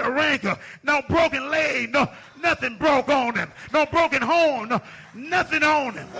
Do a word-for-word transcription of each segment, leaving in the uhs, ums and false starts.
a wrinkle, no broken leg, no nothing broke on him, no broken home, no, nothing on him.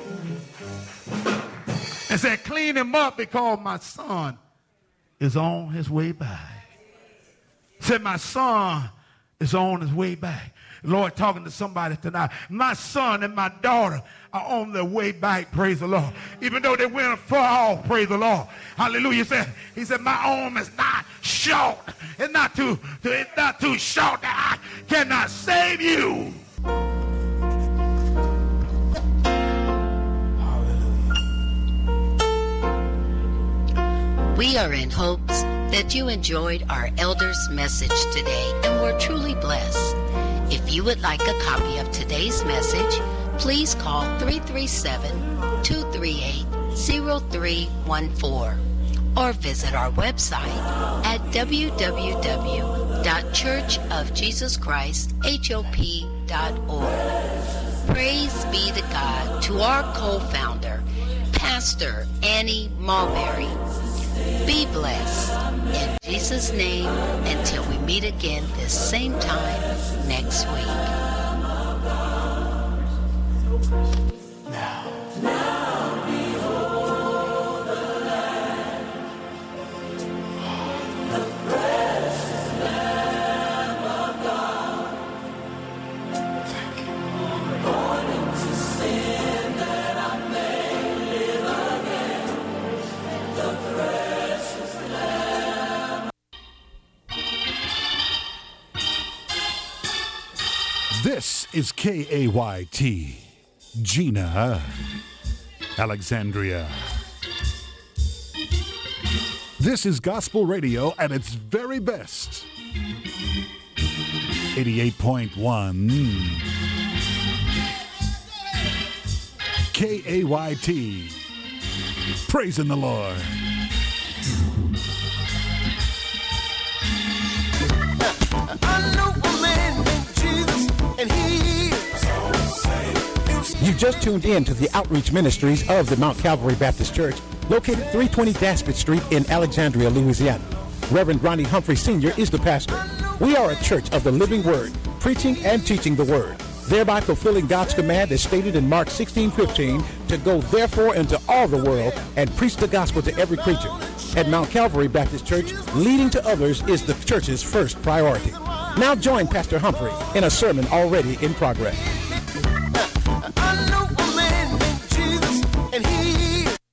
And said, clean him up because my son is on his way back. Said, my son is on his way back. Lord, talking to somebody tonight. My son and my daughter are on their way back, praise the Lord. Even though they went far off, praise the Lord. Hallelujah. He said, he said, my arm is not short. It's not too, it's not too short that I cannot save you. We are in hopes that you enjoyed our elders' message today and were truly blessed. If you would like a copy of today's message, please call three three seven, two three eight, zero three one four or visit our website at w w w dot church of jesus christ hop dot org. Praise be to God, to our co-founder, Pastor Annie Mulberry. Be blessed in Jesus' name until we meet again this same time next week. Now, now behold the Lamb, the precious Lamb of God, born into sin that I may live again, the precious Lamb. This is K A Y T, Gina, Alexandria. This is gospel radio at its very best. eighty-eight point one K A Y T, praising the Lord. I know a man named Jesus, and he is. You just tuned in to the outreach ministries of the Mount Calvary Baptist Church, located three twenty Daspit Street in Alexandria, Louisiana. Reverend Ronnie Humphrey Senior is the pastor. We are a church of the living word, preaching and teaching the word, thereby fulfilling God's command as stated in Mark sixteen fifteen, to go therefore into all the world and preach the gospel to every creature. At Mount Calvary Baptist Church, leading to others is the church's first priority. Now join Pastor Humphrey in a sermon already in progress. I know a man named Jesus, and he is.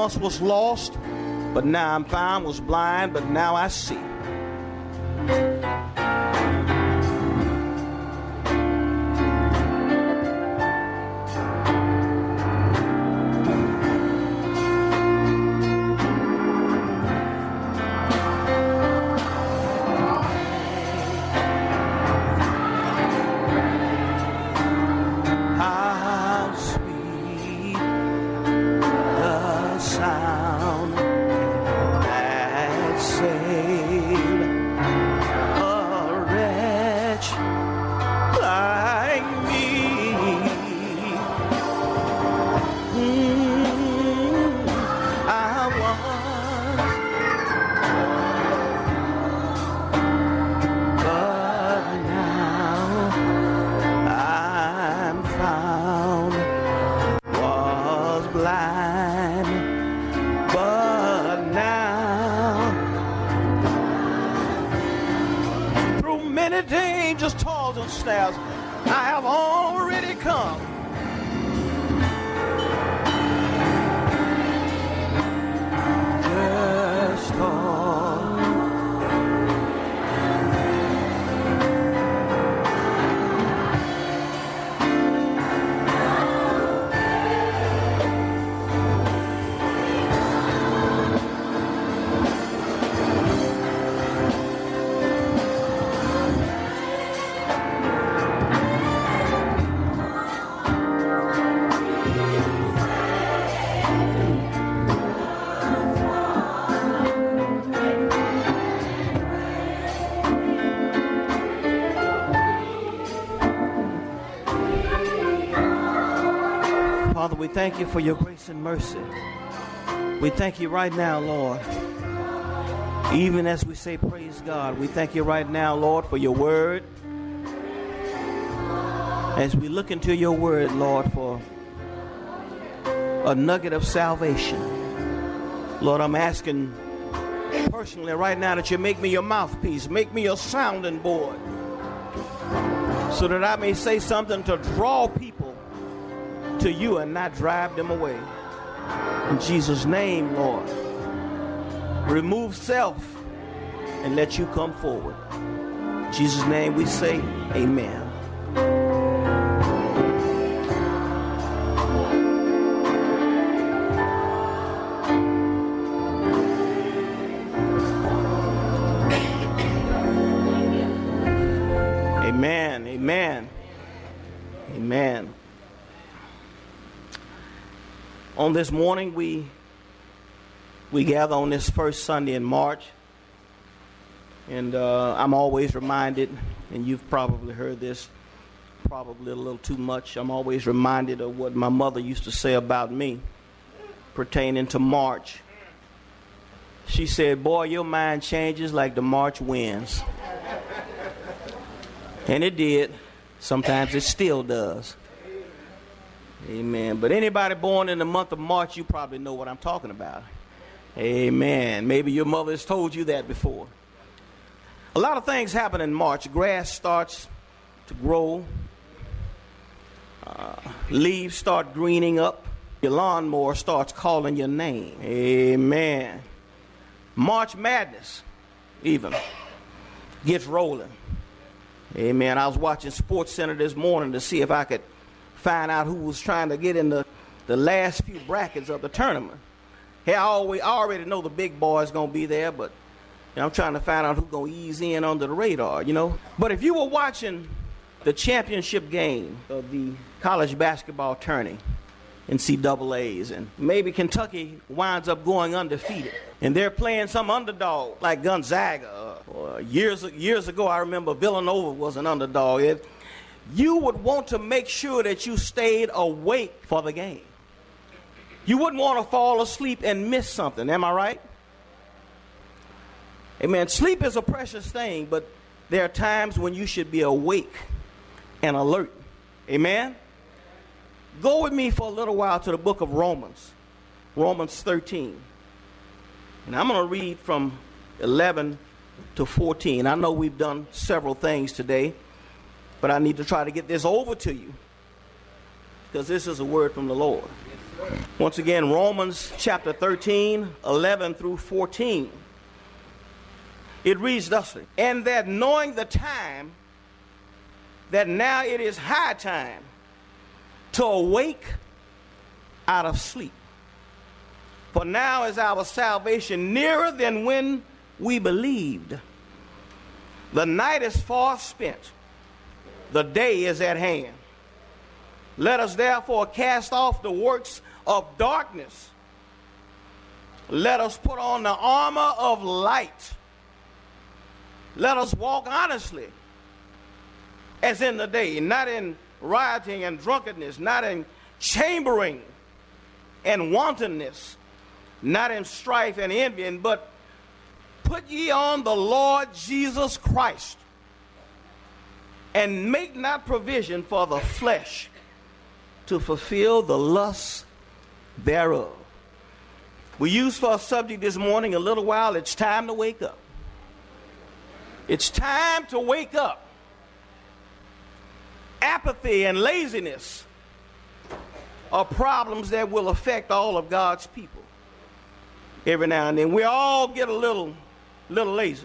once was lost, but now I'm found, was blind, but now I see. Snares, I have already come. Just Father, we thank you for your grace and mercy. We thank you right now, Lord. Even as we say praise God, we thank you right now, Lord, for your word. As we look into your word, Lord, for a nugget of salvation. Lord, I'm asking personally right now that you make me your mouthpiece, make me your sounding board, so that I may say something to draw people to you and not drive them away. In Jesus' name, Lord, remove self and let you come forward. In Jesus' name we say amen. Amen, amen, amen. On this morning, we we gather on this first Sunday in March, and uh, I'm always reminded, and you've probably heard this probably a little too much, I'm always reminded of what my mother used to say about me pertaining to March. She said, boy, your mind changes like the March winds. And it did. Sometimes it still does. Amen. But anybody born in the month of March, you probably know what I'm talking about. Amen. Maybe your mother has told you that before. A lot of things happen in March. Grass starts to grow. Uh, leaves start greening up. Your lawnmower starts calling your name. Amen. March Madness even gets rolling. Amen. I was watching Sports Center this morning to see if I could find out who was trying to get in the, the last few brackets of the tournament. Hey, I, always, I already know the big boys going to be there, but you know, I'm trying to find out who's going to ease in under the radar, you know. But if you were watching the championship game of the college basketball tourney, N C double A's, and maybe Kentucky winds up going undefeated, and they're playing some underdog like Gonzaga. Or years, years ago, I remember Villanova was an underdog. It, you would want to make sure that you stayed awake for the game. You wouldn't want to fall asleep and miss something. Am I right? Amen. Sleep is a precious thing, but there are times when you should be awake and alert. Amen. Go with me for a little while to the book of Romans, Romans thirteen. And I'm going to read from eleven to fourteen. I know we've done several things today, but I need to try to get this over to you because this is a word from the Lord. Yes, Once again, Romans chapter thirteen, eleven through fourteen. It reads thusly, and that knowing the time, that now it is high time to awake out of sleep. For now is our salvation nearer than when we believed. The night is far spent, the day is at hand. Let us therefore cast off the works of darkness. Let us put on the armor of light. Let us walk honestly as in the day, not in rioting and drunkenness, not in chambering and wantonness, not in strife and envying, but put ye on the Lord Jesus Christ, and make not provision for the flesh to fulfill the lusts thereof. We used for a subject this morning a little while, it's time to wake up. It's time to wake up. Apathy and laziness are problems that will affect all of God's people. Every now and then we all get a little, little lazy.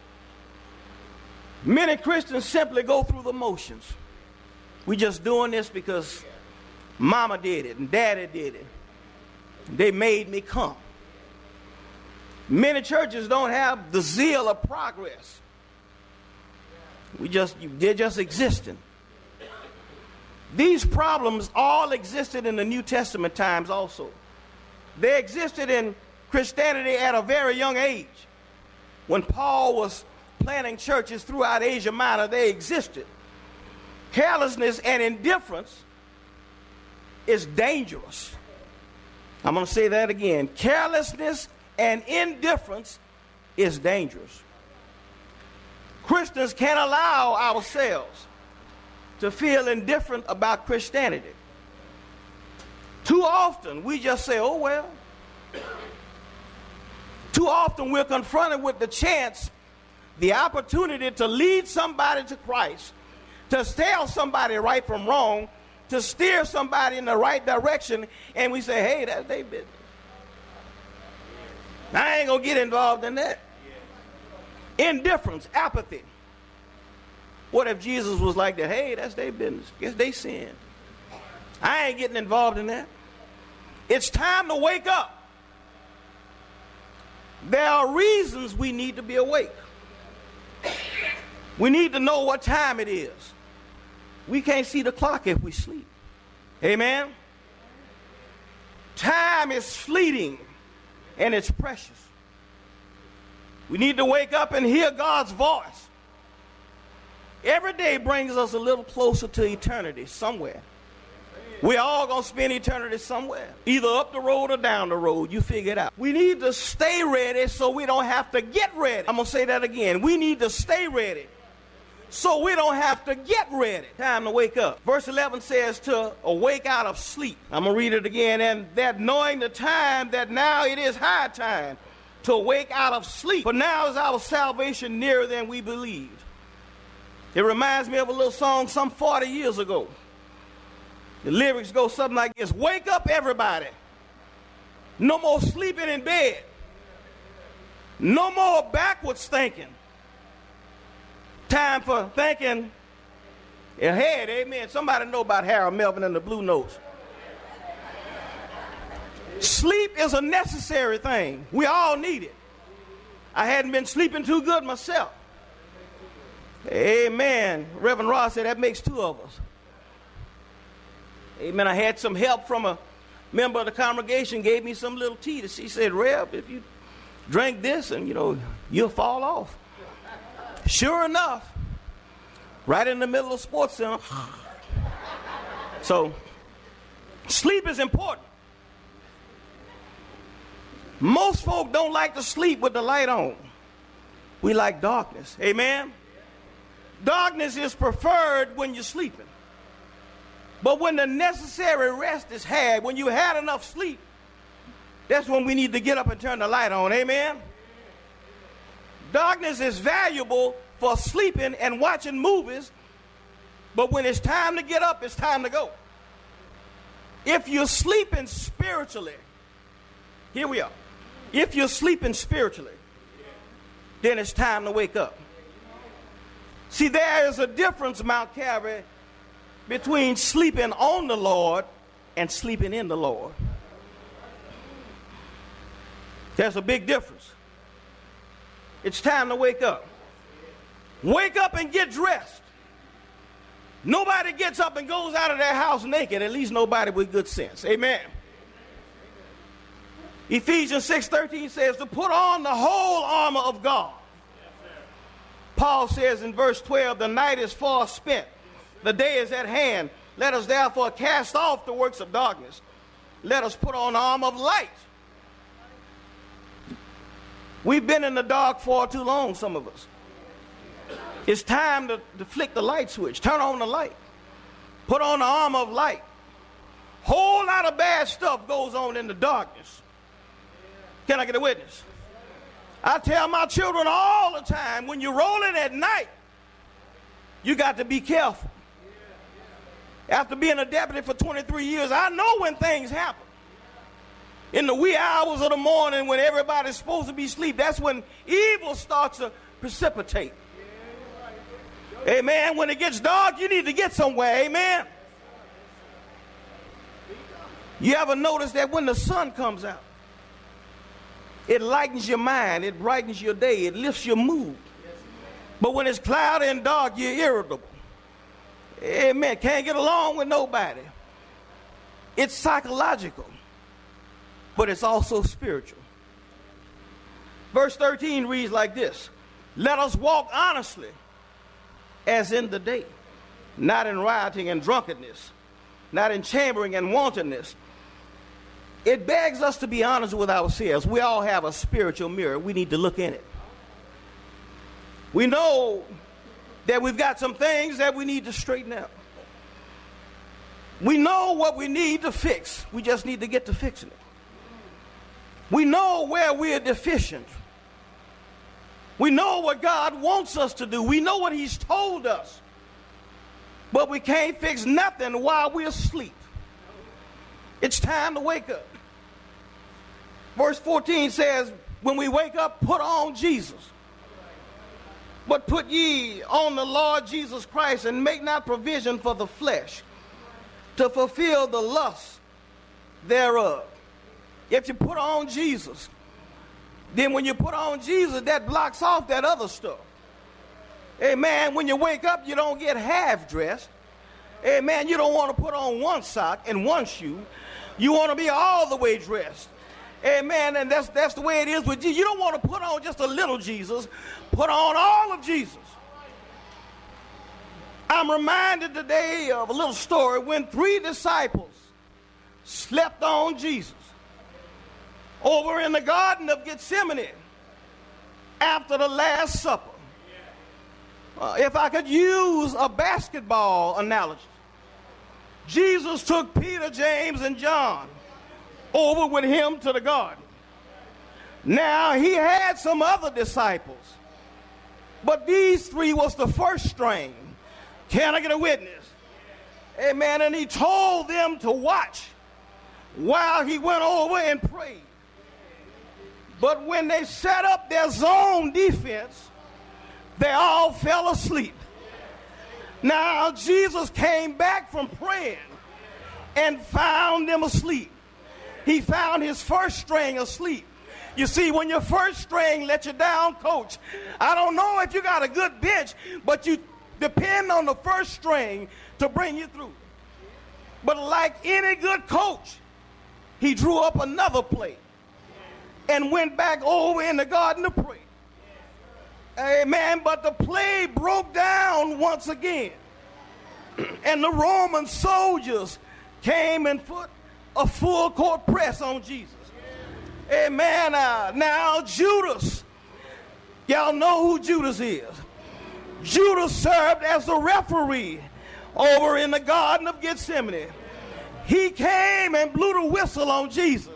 Many Christians simply go through the motions. We just doing this because mama did it and daddy did it. They made me come. Many churches don't have the zeal of progress. We just, they're just existing. These problems all existed in the New Testament times also. They existed in Christianity at a very young age. When Paul was planting churches throughout Asia Minor, they existed. Carelessness and indifference is dangerous. I'm going to say that again. Carelessness and indifference is dangerous. Christians can't allow ourselves to feel indifferent about Christianity. Too often we just say, oh well. Too often we're confronted with the chance, the opportunity to lead somebody to Christ, to tell somebody right from wrong, to steer somebody in the right direction, and we say, hey, that's their business. I ain't gonna get involved in that. Indifference, apathy. What if Jesus was like that? Hey, that's their business. Guess they sin. I ain't getting involved in that. It's time to wake up. There are reasons we need to be awake. We need to know what time it is. We can't see the clock if we sleep. Amen? Time is fleeting and it's precious. We need to wake up and hear God's voice. Every day brings us a little closer to eternity somewhere. We're all going to spend eternity somewhere, either up the road or down the road. You figure it out. We need to stay ready so we don't have to get ready. I'm going to say that again. We need to stay ready so we don't have to get ready. Time to wake up. Verse eleven says to awake out of sleep. I'm going to read it again. And that knowing the time, that now it is high time to awake out of sleep. For now is our salvation nearer than we believed. It reminds me of a little song some forty years ago. The lyrics go something like this. Wake up, everybody. No more sleeping in bed. No more backwards thinking. Time for thinking ahead. Amen. Somebody know about Harold Melvin and the Blue Notes. Sleep is a necessary thing. We all need it. I hadn't been sleeping too good myself. Amen. Reverend Ross said that makes two of us. Amen. I had some help from a member of the congregation, gave me some little tea. To she said, Rev, if you drink this and, you know, you'll fall off. Sure enough, right in the middle of Sports Center. So, sleep is important. Most folk don't like to sleep with the light on. We like darkness. Amen? Darkness is preferred when you're sleeping. But when the necessary rest is had, when you had enough sleep, that's when we need to get up and turn the light on. Amen? Darkness is valuable for sleeping and watching movies, but when it's time to get up, it's time to go. If you're sleeping spiritually, here we are. If you're sleeping spiritually, then it's time to wake up. See, there is a difference, Mount Calvary, between sleeping on the Lord and sleeping in the Lord. There's a big difference. It's time to wake up. Wake up and get dressed. Nobody gets up and goes out of their house naked, at least nobody with good sense. Amen. Ephesians six thirteen says to put on the whole armor of God. Paul says in verse twelve, the night is far spent, the day is at hand. Let us therefore cast off the works of darkness. Let us put on the armor of light. We've been in the dark for too long, some of us. It's time to, to flick the light switch. Turn on the light. Put on the armor of light. Whole lot of bad stuff goes on in the darkness. Can I get a witness? I tell my children all the time, when you're rolling at night, you got to be careful. After being a deputy for twenty-three years, I know when things happen. In the wee hours of the morning when everybody's supposed to be asleep, that's when evil starts to precipitate. Amen. When it gets dark, you need to get somewhere. Amen. You ever notice that when the sun comes out, it lightens your mind, it brightens your day, it lifts your mood. But when it's cloudy and dark, you're irritable. Amen. Can't get along with nobody. It's psychological, but it's also spiritual. Verse thirteen reads like this: let us walk honestly as in the day, not in rioting and drunkenness, not in chambering and wantonness. It begs us to be honest with ourselves. We all have a spiritual mirror. We need to look in it. We know that we've got some things that we need to straighten out. We know what we need to fix. We just need to get to fixing it. We know where we're deficient. We know what God wants us to do. We know what he's told us. But we can't fix nothing while we're asleep. It's time to wake up. Verse fourteen says, when we wake up, put on Jesus. But put ye on the Lord Jesus Christ, and make not provision for the flesh to fulfill the lust thereof. If you put on Jesus, then when you put on Jesus, that blocks off that other stuff. Amen. When you wake up, you don't get half dressed. Amen. You don't want to put on one sock and one shoe. You want to be all the way dressed. Amen. And that's that's the way it is with you. You don't want to put on just a little Jesus. Put on all of Jesus. I'm reminded today of a little story when three disciples slept on Jesus over in the Garden of Gethsemane after the Last Supper. Uh, if I could use a basketball analogy, Jesus took Peter, James, and John over with him to the garden. Now, he had some other disciples, but these three was the first string. Can I get a witness? Amen. And he told them to watch while he went over and prayed. But when they set up their zone defense, they all fell asleep. Now, Jesus came back from praying and found them asleep. He found his first string asleep. You see, when your first string let you down, coach, I don't know if you got a good bench, but you depend on the first string to bring you through. But like any good coach, he drew up another play and went back over in the garden to pray. Amen. But the play broke down once again. And the Roman soldiers came and put a full court press on Jesus. Amen. Uh, now Judas, y'all know who Judas is. Judas served as the referee over in the Garden of Gethsemane. He came and blew the whistle on Jesus.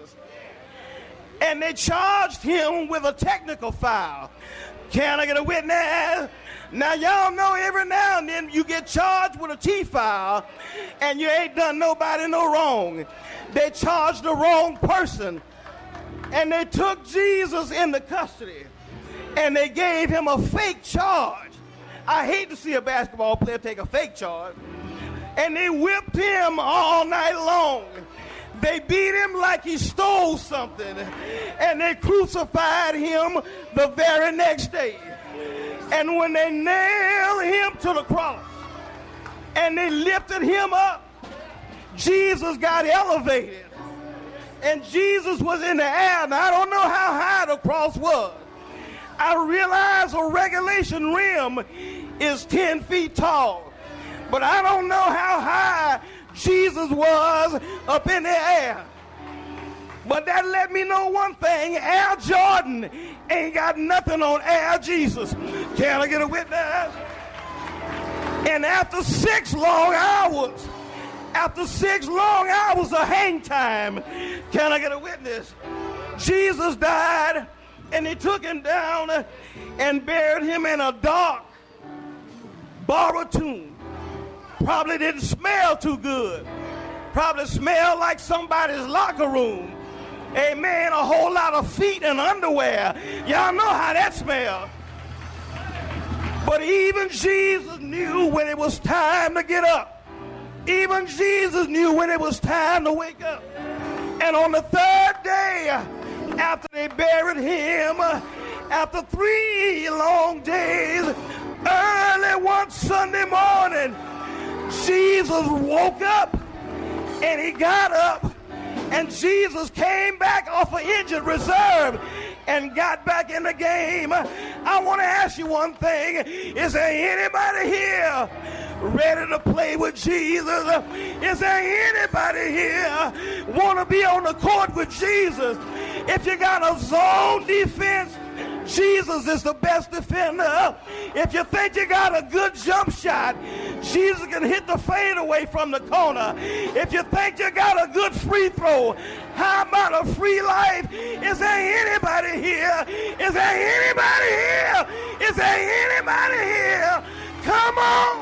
And they charged him with a technical foul. Can I get a witness? Now, y'all know every now and then you get charged with a T-file and you ain't done nobody no wrong. They charged the wrong person, and they took Jesus into custody, and they gave him a fake charge. I hate to see a basketball player take a fake charge. And they whipped him all night long. They beat him like he stole something, and they crucified him the very next day. And when they nailed him to the cross and they lifted him up, Jesus got elevated. And Jesus was in the air. Now, I don't know how high the cross was. I realize a regulation rim is ten feet tall. But I don't know how high Jesus was up in the air. But that let me know one thing. Air Jordan ain't got nothing on Air Jesus. Can I get a witness? And after six long hours, after six long hours of hang time, can I get a witness? Jesus died, and they took him down and buried him in a dark, borrowed tomb. Probably didn't smell too good. Probably smelled like somebody's locker room. Amen. A whole lot of feet and underwear. Y'all know how that smells. But even Jesus knew when it was time to get up. Even Jesus knew when it was time to wake up. And on the third day, after they buried him, after three long days, early one Sunday morning, Jesus woke up, and he got up, and Jesus came back off of injured reserve and got back in the game. I want to ask you one thing. Is there anybody here ready to play with Jesus? Is there anybody here want to be on the court with Jesus? If you got a zone defense, Jesus is the best defender. If you think you got a good jump shot, Jesus can hit the fade away from the corner. If you think you got a good free throw, how about a free life? Is there anybody here? Is there anybody here? Is there anybody here? Come on.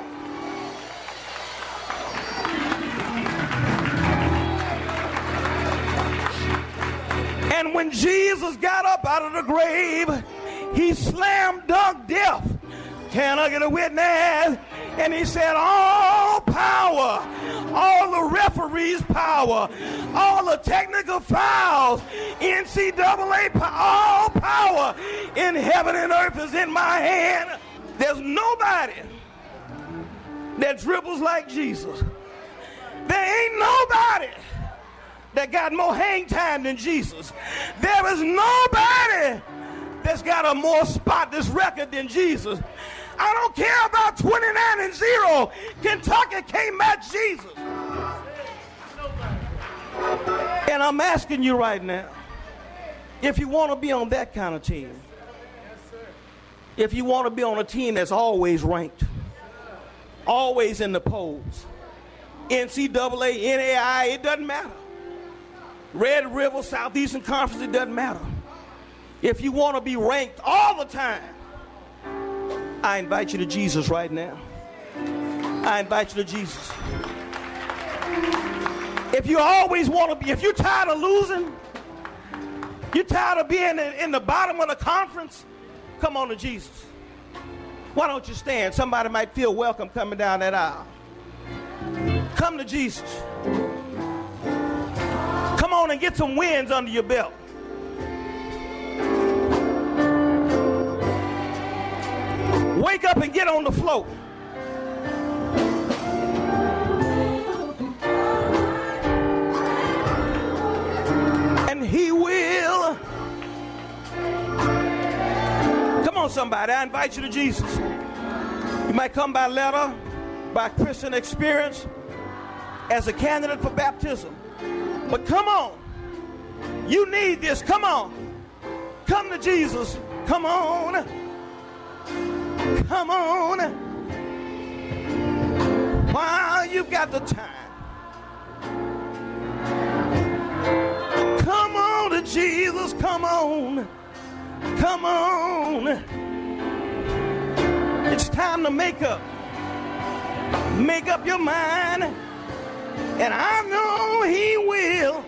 And when Jesus got up out of the grave, he slam dunk death. Can I get a witness? And he said, all power, all the referees' power, all the technical fouls, N C double A, all power in heaven and earth is in my hand. There's nobody that dribbles like Jesus. There ain't nobody that got more hang time than Jesus. There is nobody that's got a more spotless record than Jesus. I don't care about twenty-nine and zero. Kentucky can't match Jesus. And I'm asking you right now, if you want to be on that kind of team, if you want to be on a team that's always ranked, always in the polls, N C double A, N A I A, it doesn't matter. Red River, Southeastern Conference, it doesn't matter. If you want to be ranked all the time, I invite you to Jesus right now. I invite you to Jesus. If you always want to be, if you're tired of losing, you're tired of being in, in the bottom of the conference, come on to Jesus. Why don't you stand? Somebody might feel welcome coming down that aisle. Come to Jesus. Come on and get some wins under your belt. Wake up and get on the floor. And he will. Come on, somebody. I invite you to Jesus. You might come by letter, by Christian experience, as a candidate for baptism. But come on. You need this. Come on. Come to Jesus. Come on. Come on. While you've got the time. Come on to Jesus. Come on. Come on. It's time to make up. Make up your mind. And I know he will.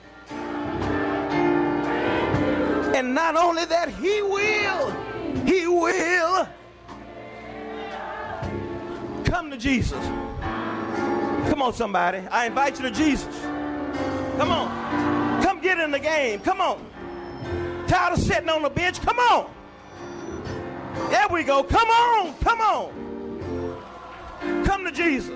And not only that, he will. He will. Come to Jesus. Come on, somebody. I invite you to Jesus. Come on. Come get in the game. Come on. Tired of sitting on the bench? Come on. There we go. Come on. Come on. Come to Jesus.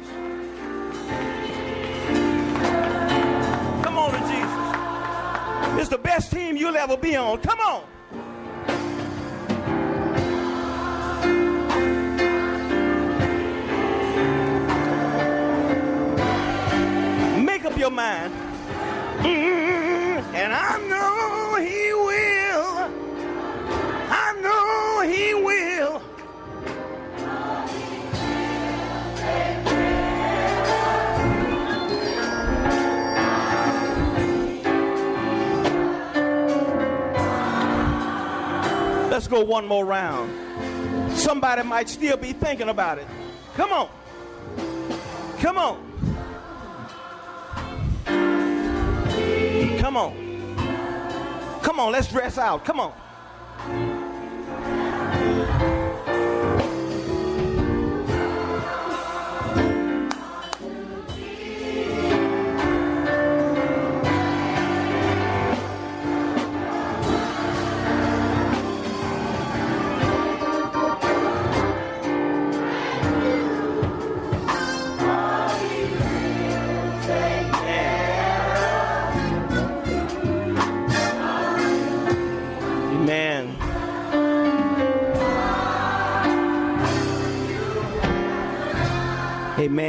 Come on to Jesus. It's the best team you'll ever be on. Come on. Make up your mind. Mm-hmm. And I know he will. I know he will. Let's go one more round. Somebody might still be thinking about it. Come on. Come on. Come on. Come on, let's dress out. Come on.